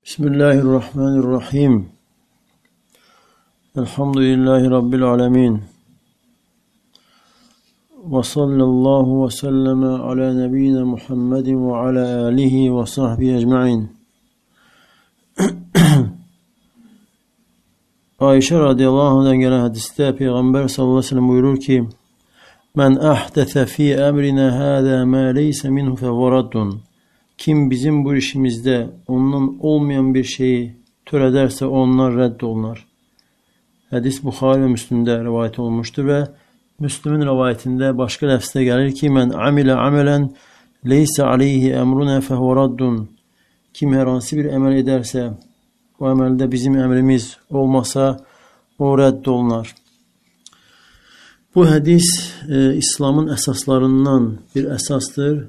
Bismillahirrahmanirrahim. Elhamdülillahi Rabbil alemin. Ve sallallahu ve selleme ala nebiyyina Muhammedin ve ala alihi ve sahbihi ecma'in. Ayşe radıyallahu anh'dan gelen hadiste Peygamber sallallahu aleyhi ve sellem buyurur ki: "Men ahdese fi emrina hâzâ mâ leyse minhu fehuve. Kim bizim bu işimizde ondan olmayan bir şeyi törederse onlar reddolunur." Hadis Bukhari ve Müslim'de rivayet olmuştur ve Müslim'in rivayetinde başka lafzda gelir ki: "Men amile amelen leyse aleyhi emruna fehuve raddun." Kim herhangi bir emel ederse o emelde bizim emrimiz olmasa o reddolunur. Bu hadis İslam'ın esaslarından bir esastır.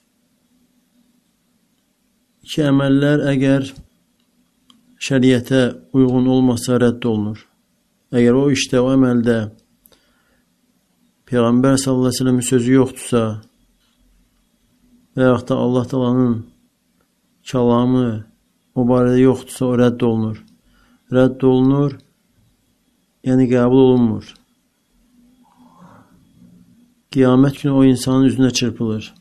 İki emeller eğer şeriate uygun olmasa reddolunur. Eğer o işte o emelde Peygamber sallallahu aleyhi ve sellem'in sözü yoktursa veyahut da Allah Teala'nın kelamı o barədə yoktursa o reddolunur. Reddolunur yani kabul olunmur. Kıyamet günü o insanın yüzüne çırpılır.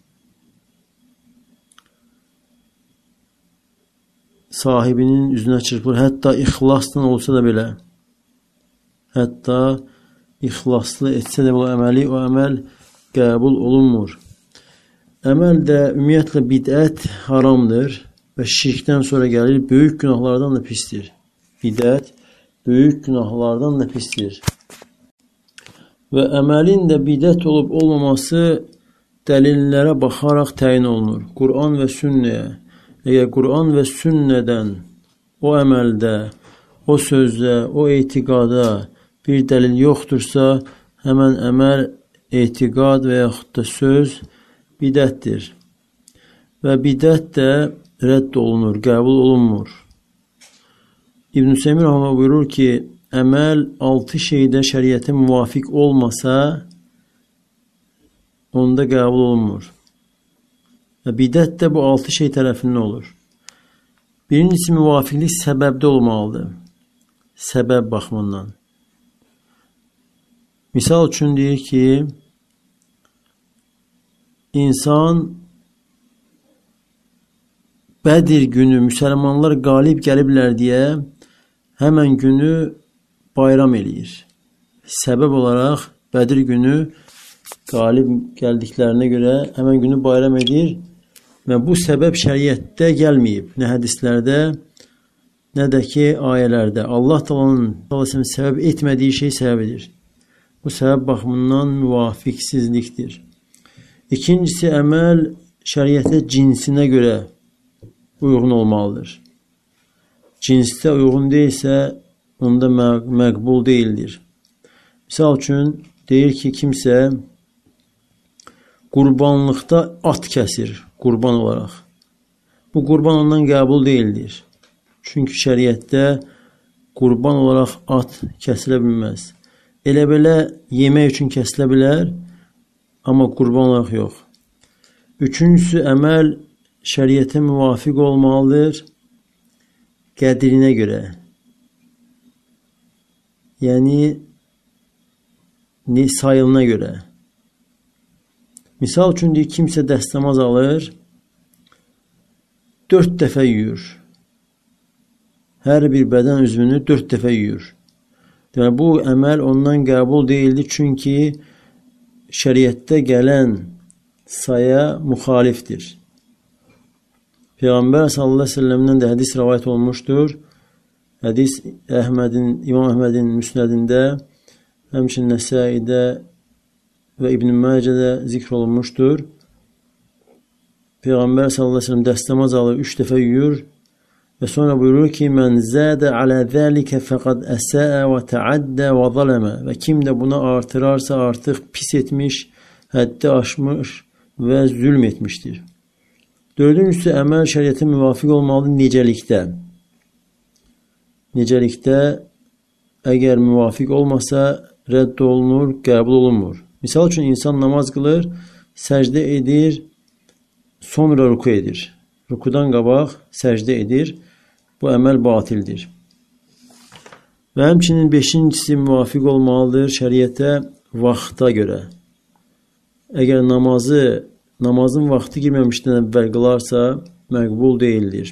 Sahibinin yüzüne çırpılır. Hatta ihlasla olsa da bile. Hatta ihlaslı etse de bu emeli o emel kabul olunmur. Emel de ümumiyyətlə bid'ət haramdır ve şirkten sonra gelir. Büyük günahlardan da pistir. Bid'ət büyük günahlardan da pistir. Ve emelin de bid'ət olup olmaması delillere bakarak təyin olunur. Kur'an ve sünneye. Eğer Kur'an ve sünneden o emelde, o sözde, o etikada bir delil yoktursa hemen emel, etikad veyahut da söz bid'əttir. Ve bid'ət de reddolunur, kabul olunmur. İbn-i Semir Rahman buyurur ki, emel 6 şeyde şeriate muvafık olmasa onda kabul olunmur. Ve bid'ət de bu 6 şey tərəfindən olur. Birincisi müvafiqlik səbəbdə olmalıdır. Səbəb baxımından. Misal üçün deyir ki, insan Bədir günü müsəlmanlar qalib gəliblər deyə həmən günü bayram eləyir. Səbəb olaraq Bədir günü qalib gəldiklərinə görə həmən günü bayram edir. Və bu səbəb şəriətdə gəlməyib. Nə hədislərdə, nə də ki ayələrdə. Allah Teala'nın səbəb etmədiyi şey səbəbidir. Bu səbəb baxımından müvafiqsizlikdir. İkincisi, əməl şəriətə cinsinə görə uyğun olmalıdır. Cinsdə uyğun deyilsə, onda məqbul deyildir. Misal üçün, deyir ki, kimsə qurbanlıqda at kəsir. Qurban olaraq. Bu qurban ondan qəbul deyildir. Çünki şəriətdə qurban olaraq at kəsilə bilməz. Elə belə yemək üçün kəsilə bilər, amma qurban olaraq yox. Üçüncüsü, əməl şəriətə müvafiq olmalıdır qədrinə görə. Yəni, sayılına görə. Misal üçün deyir, kimsə dəstəmaz alır, 4 dəfə yuyur. Hər bir bədən üzvünü 4 dəfə yuyur. Deməli, bu əməl ondan qəbul deyildi, çünki şəriətdə gələn saya müxalifdir. Peyğəmbər sallallahu əleyhi və səlləmdən də hədis rivayet olmuşdur. Hədis İmam Əhmədin Müsnədində, həmçinin Nəsaidə ve İbn-i Mace'de zikr olunmuştur. Peygamber sallallahu aleyhi ve sellem dəstəmaz alır, 3 dəfə yuyur ve sonra buyurur ki, "Men zâde alâ zâlike fekad esâe ve teadde ve zaleme." Ve kim de buna artırarsa artık pis etmiş, haddi aşmış ve zulm etmiştir. Dördüncüsü, əməl şəriətə müvafiq olmalıdır nicelikdə. Nicelikdə əgər müvafiq olmasa reddolunur, qəbul olunmur. Misal üçün insan namaz qılır, səcdə edir, sonra ruku edir. Rukudan qabaq səcdə edir. bu əməl batildir. Və həmçinin 5-incisi müvafiq olmalıdır şəriətə vaxta görə. Əgər namazın vaxtı girməmişdən əvvəl qılarsa, məqbul deyildir.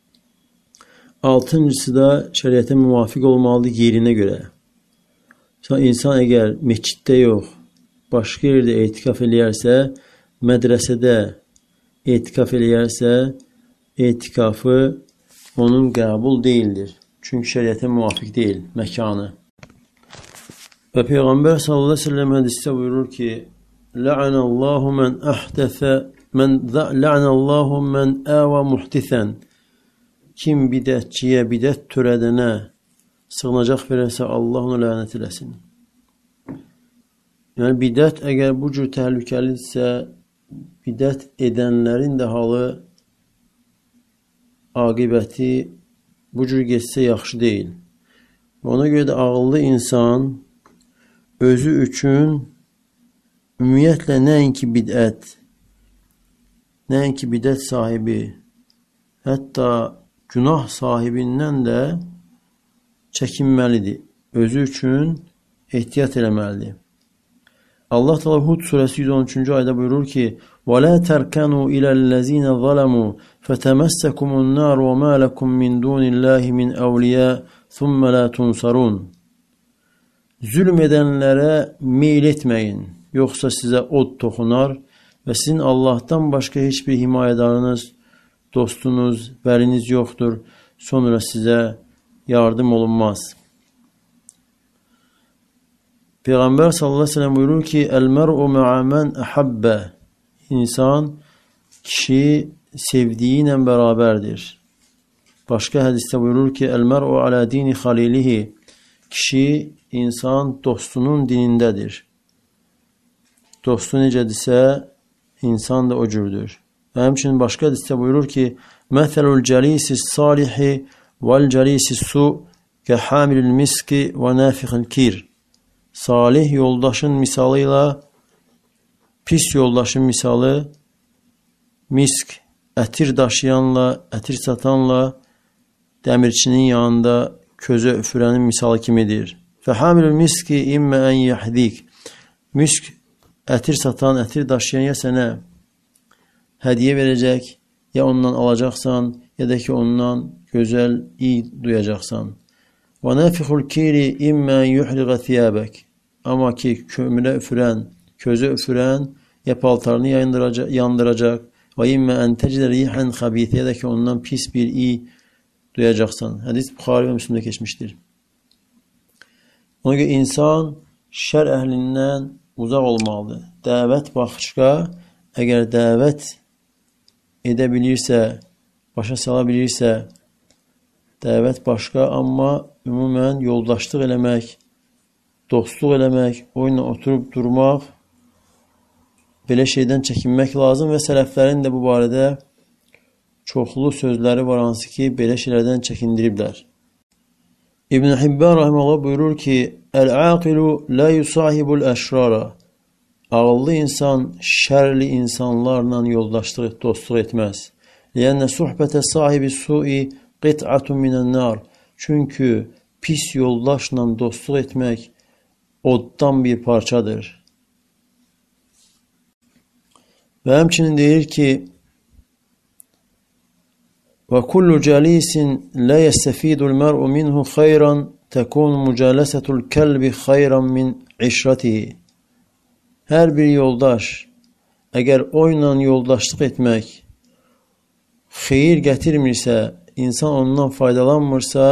6-cısı da şəriətə müvafiq olmalıdır yerinə görə. İnsan əgər məsciddə yox, başqa yerdə etikaf eləyərsə, mədrəsədə etikaf eləyərsə, etikafı onun qəbul deyildir. Çünki şəriətə müvafiq deyil məkanı. Və Peyğəmbər sallallahu əleyhi və səlləm hədisdə buyurur ki: "La'anallahu men awa muhdisan." Kim bidətçiyə, bidət törədənə sığınacaq verərsə, Allah onu lənət eləsin. Yəni bidət əgər bu cür təhlükəlidirsə, bidət edənlərin də halı, aqibəti bu cür getsə yaxşı deyil. Ona görə də ağıllı insan özü üçün ümumiyyətlə nəinki bidət sahibi, hətta günah sahibindən də çəkinməlidir. Özü üçün ehtiyat eləməlidir. Allah Teala Hud surəsi 113-cü ayda buyurur ki: وَلَا تَرْكَنُوا إِلَى الَّذِينَ ظَلَمُوا فَتَمَسَّكُمُ النَّارُ وَمَا لَكُمْ مِنْ دُونِ اللّٰهِ مِنْ أَوْلِيَاءَ ثُمَّ لَا تُنْصَرُونَ. Zülm edənlərə meyil etməyin, yoxsa sizə od toxunar və sizin Allahdan başqa heç bir himayədarınız, dostunuz, vəliniz yoxdur, sonra sizə yardım olunmaz. Peyğəmbər sallallahu əleyhi və səlləm buyurur ki: "El-mer'u ma'a men ahabba." İnsan kişi sevdiyi ilə bərabərdir. Başqa hədisdə buyurur ki: "El-mer'u ala dini xalilihi." Kişi, insan dostunun dinindədir. Dostu necədirsə, insan da o cürdür. Və həmçinin başqa hədisdə buyurur ki: "Məsəlul cəlisis salihi vel cəlisis su kəhamilil miski və nafixil kir." Salih yoldaşın misalı ilə pis yoldaşın misalı misk, ətir daşıyanla, ətir satanla dəmirçinin yanında közə üfürənin misalı kimidir. Fəhamilul miski immə ən yəhdik. Misk, ətir satan, ətir daşıyan ya sənə hədiyyə verəcək, ya ondan alacaqsan, ya da ki ondan gözəl, iyi duyacaqsan. Və nafixul kiri immə ən yuhriqə thiyabək. Amma ki kömürə üfürən, közə üfürən ya paltarını yandıracaq və immə ən təcdə rihan xabith, ya da ki ondan pis bir iyi duyacaqsan. Hədis Buxari və Müslimdə keçmişdir. Ona görə insan şər əhlindən uzaq olmalıdır. Dəvət başqa, əgər dəvət edə bilirsə, başa sala bilirsə, dəvət başqa, amma ümumən yoldaşlıq eləmək, dostluq eləmək, oyunla oturub durmaq, belə şeydən çəkinmək lazım və sələflərin də bu barədə çoxlu sözləri var, hansı ki, belə şeylərdən çəkindiriblər. İbn Hibban rahimehullah buyurur ki: "El-aqilu la yusahibul əşrara." Ağıllı insan şərli insanlarla yoldaşlıq, dostluq etməz. "Lianna suhbete sahibi su'i qit'atun minan-nar." Çünki pis yoldaşla dostluq etmək oddan bir parçadır. Və həmçinin deyir ki: وَكُلُّ جَلِيسٍ لَا يَسْتَفِيدُ الْمَرْءُ مِنْهُ خَيْرًا تَكُونُ مُجَالَسَةُ الْكَلْبِ خَيْرًا مِنْ عِشْرَتِهِ. Hər bir yoldaş, əgər oyla yoldaşlıq etmək xeyir gətirmirsə, insan ondan faydalanmırsa,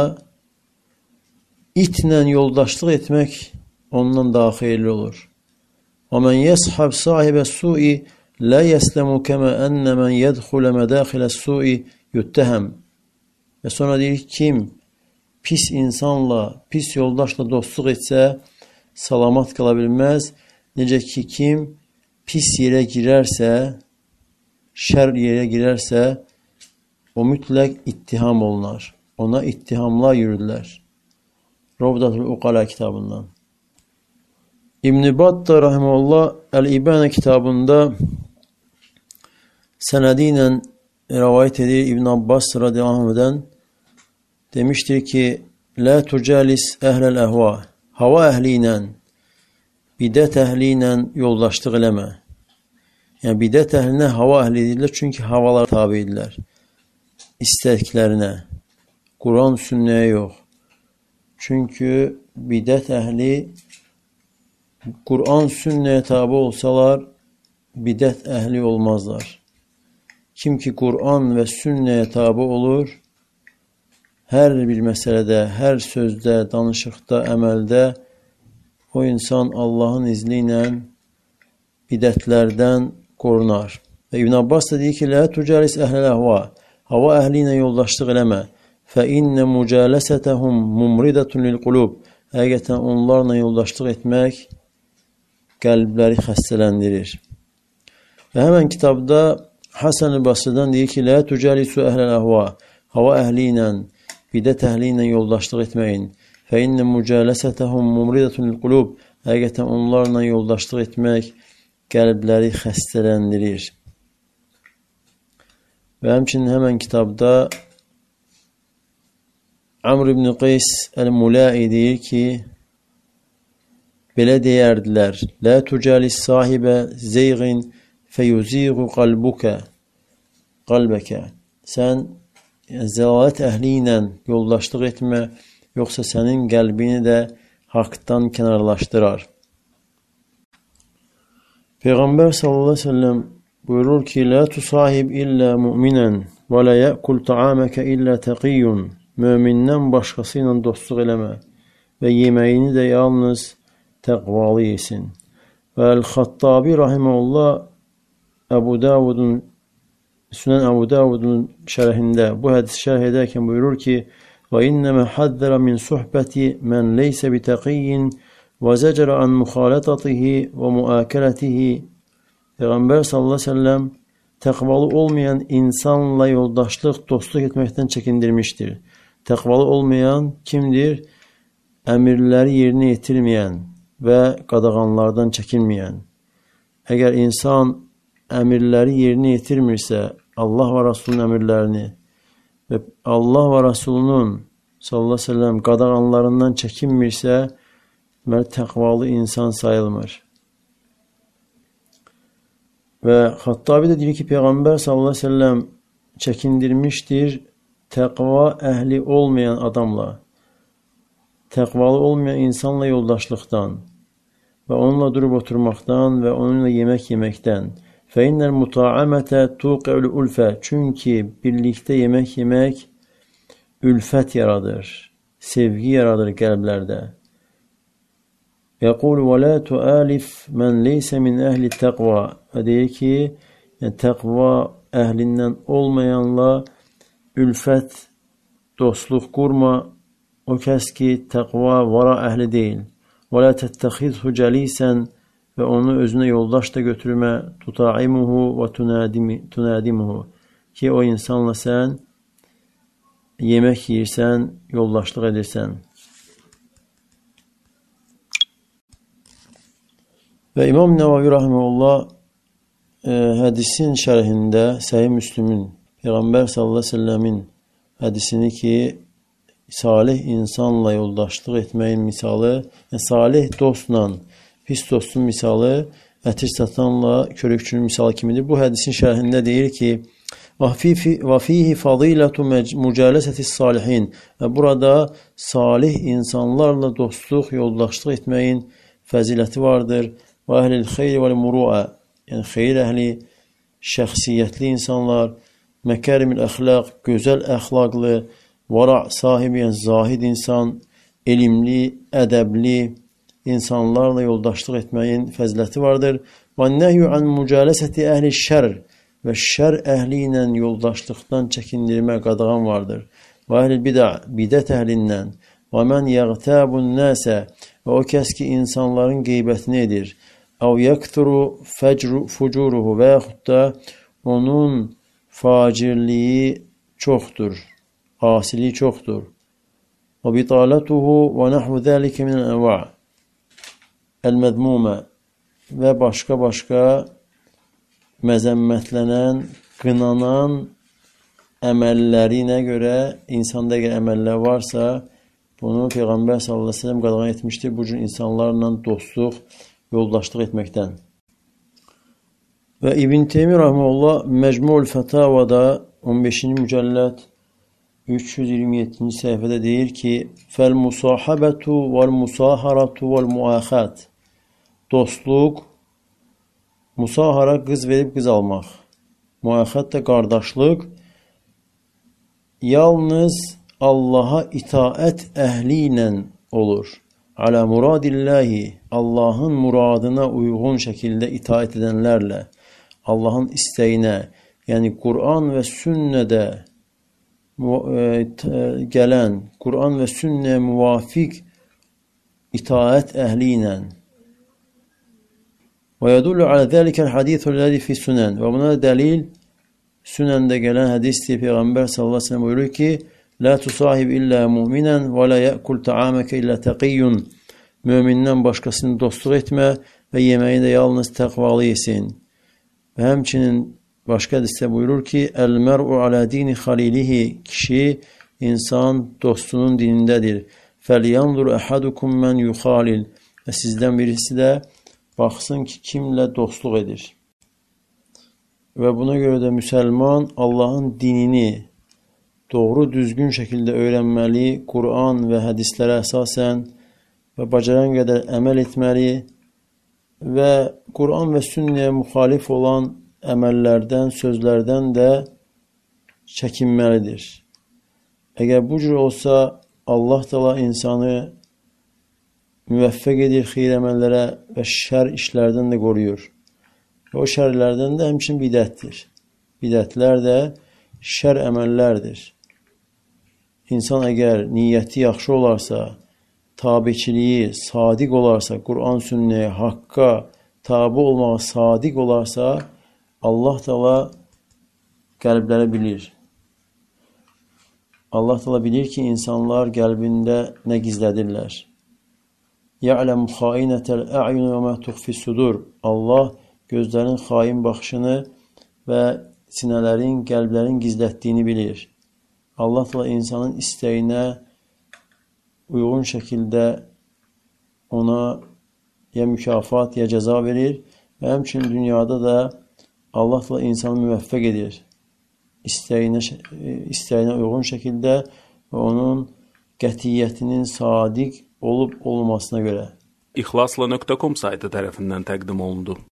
itlə yoldaşlıq etmək ondan daha xeyirli olur. وَمَنْ يَصْحَبْ صَاحِبَ السُّوءِ لَا يَسْلَمُ كَمَا أَنَّ مَنْ يَدْخُلَ مَدَاخِلَ السُّوءِ يُتَّهَمْ. Və sonra deyir, kim pis insanla, pis yoldaşla dostluq etsə, salamat qala bilməz. Necə ki, kim pis yerə girərsə, şər yerə girərsə, o mütləq ittiham olunar. Ona ittihamlar yürüdülər. Rovdatul Uqala kitabından. İbn-i Battah rahimehullah El-İbana kitabında sənədi ilə rəvayət edir İbn Abbas radiyallahu anhudan. demiştir ki la tucalis ehlel ehva, hava ehliyle, bidət ehliyle yoldaşlıq eləmə. Yəni bidət ehlinə hava ehli edirlər, çünki havalar tabi edirlər. İstəklərinə, Quran sünnəyə yox. Çünki bidət ehli Quran sünnəyə tabi olsalar, bidət ehli olmazlar. Kim ki Quran və sünnəyə tabi olur, hər bir məsələdə, hər sözdə, danışıqda, əməldə o insan Allahın izni ilə bidətlərdən qorunar. Və İbn Abbas da deyir ki, lə tucalis əhləl əhva, hava əhli ilə yoldaşlıq eləmə. Fə innə mücələsətəhum mumridatun lil qulub. Həqiqətən onlarla yoldaşlıq etmək qəlbləri xəstələndirir. Və həmən kitabda Hasan-ı Basri'dən deyir ki, lə tucalisu əhləl əhva, hava əhli ilə, bidət əhli ilə yoldaşlıq etməyin. Fə innə mücələsətəhum mumridatun lil qulub. Həqiqətən onlarla yoldaşlıq etmək qəlbləri xəstələndirir. Və həmçinin həmən kitabda Amr ibn Qays el-Mulai deyir ki, belə deyərdilər, lə tucalis sahibə zeyğin feyuziğu qalbəkə. Sən zəlalət əhli ilə yoldaşlıq etmə, yoxsa sənin qəlbini də haqdan kənarlaşdırar. Peyğəmbər sallallahu aleyhi ve sellem buyurur ki, lə tusahib illə müminən və lə yəqul ta'aməkə illə təqiyyun. Mömindən başqası ilə dostluq eləmə və yeməyini də yalnız təqvalı yesin. Və Əl-Xattabi rahiməhullah Sünən Əbu Davudun şərhində bu hədisi şərh edərkən buyurur ki, və innəmə haddərə min suhbəti mən leysə bitəqiyyin və zəcərə an müxalətatihi və müəkələtihi. Peyğəmbər sallallahu aleyhi ve sellem təqvalı olmayan insanla yoldaşlıq, dostluq etməkdən çəkindirmişdir. Təqvalı olmayan kimdir? Əmirləri yerinə yetirməyən və qadağanlardan çəkinməyən. Əgər insan əmirləri yerinə yetirmirsə, Allah və Rasulunun əmirlərini və Allah və Rasulunun sallallahu aleyhi ve sellem qadağanlarından çəkinmirsə, təqvalı insan sayılmır. Və Xattabi də deyir ki, Peyğəmbər sallallahu aleyhi ve sellem çəkindirmişdir təqva əhli olmayan adamla, təqvalı olmayan insanla yoldaşlıqdan və onunla durub oturmaqdan və onunla yemək yeməkdən. Fəinnəl muta'amətə tuqi'ul ulfə. Çünki birlikdə yemək yemək ülfət yaradır, sevgi yaradır qəlblərdə. Yəqulu və lə tu'alif mən leysə min əhli təqva. Və deyir ki, təqva əhlindən olmayanla ülfət, dostluq qurma, o kəs ki, təqva vara əhli deyil. Və lə təttəxidhu cəlisən. Və onu özünə yoldaş da götürmə, tutaimuhu və tunadimuhu. Ki, o insanla sən yemək yiyirsən, yoldaşlıq edirsən. Və İmam Nəvavi rahimehullah hədisin şərhində Səhih Müslümün, Peyğəmbər sallallahu aleyhi ve sellemin hədisini ki, salih insanla yoldaşlıq etməyin misalı, salih dostla pis dostun misalı ətir satanla körükçünün misalı kimidir. Bu hədisin şərhində deyir ki, وَفِيهِ فَضِيلَةُ مُجَالَسَةِ الصَّالِحِينَ. Və burada salih insanlarla dostluq, yoldaşlıq etməyin fəziləti vardır. وَأَهْلِ الْخَيْرِ وَالْمُرُوءَ. Yəni, xeyir əhli, şəxsiyyətli insanlar, məkərimil əxlaq, gözəl əxlaqlı, vara sahibi, yəni zahid insan, elmli, ədəbli insanlarla yoldaşlıq etməyin fəziləti vardır. وَالنَّهْيُ عَنْ مُجَالَسَةِ أَهْلِ الشَّرِّ. Və şər əhli ilə yoldaşlıqdan çəkindirmə qadağan vardır. وَأَهْلِ الْبِدَعِ. Bidət əhlindən. وَمَنْ يَغْتَابُ النَّاسَ. Və o kəs ki, insanların qeybətini edir. اَوْ يَكْتُرُ فُجُورُهُ. Və yaxud da onun facirliyi çoxdur, asiliyi çoxdur. وَبِطَالَتُهُ وَنَحْوُ ذَلِكَ مِنَ الْأَنْوَاعِ əl-mədmumə və başqa məzəmmətlənən, qınanan əməllərinə görə, insanda əgər əməllər varsa, bunu Peyğəmbər sallallahu aleyhi ve sellem qadağan etmişdir. Bu cür insanlarla dostluq, yoldaşlıq etməkdən. Və İbn Teymiyyə rahimehullah Mecmu'l Fətavada 15-ci mücəlləd 327-ci səhifədə deyir ki: "Fəl-musahabetu vel-musaharatu vel-muaxat." Dostluq, musahara qız verib qız almaq, muaxat da qardaşlıq yalnız Allaha itaət əhli ilə olur. Alə muradillahi, Allahın muradına uyğun şəkildə itaət edənlərlə, Allahın istəyinə, yəni Quran və sünnədə gələn, Quran və sünnəyə müvafiq itaət əhli ilə. Və yədullu alə zəlikəl hadithul ləzi fi sünən. Və buna dəlil sünəndə gələn hədisdir. Peyğəmbər sallallahu əleyhi və səlləm buyurur ki: "La tusahib illə mu'minən və la ya'kul ta'amaka illə taqiyyun." Mömindən başqasını dostluq etmə və yeməyi də yalnız təqvalı yesin. Və həmçinin başqa hədisdə buyurur ki: "El-mer'u ala dini xalilihi." Kişi, insan dostunun dinindədir. "Fəlyanzur ahadukum men yukhalil." Və sizdən birisi də baxsın ki, kimlə dostluq edir. Və buna görə də müsəlman Allahın dinini doğru, düzgün şəkildə öyrənməli, Quran və hədislərə əsasən və bacaran qədər əməl etməli və Quran və sünnəyə müxalif olan əməllərdən, sözlərdən də çəkinməlidir. Əgər bu cür olsa, Allah Təala insanı müvəffəq edir xeyir əməllərə və şər işlərdən də qoruyur. Və o şərlərdən də həmçinin bidətdir. Bidətlər də şər əməllərdir. İnsan əgər niyyəti yaxşı olarsa, tabiçiliyi sadiq olarsa, Quran, sünnəyə, haqqa tabi olmağa sadiq olarsa, Allah Təala qəlbləri bilir. Allah Təala bilir ki, insanlar qəlbində nə gizlədirlər. Ya'lemu xainətəl a'yun və mə tuxfis sudur. Allah gözlərin xain baxışını və sinələrin, qəlblərin gizlətdiyini bilir. Allah Təala insanın istəyinə uyğun şəkildə ona ya mükafat, ya cəza verir və həmçinin dünyada da Allah Təala insanı müvəffəq edir. İstəyinə uyğun şəkildə və onun qətiyyətinin sadiq olub olmasına görə. İxlasla.com saytı tərəfindən təqdim olundu.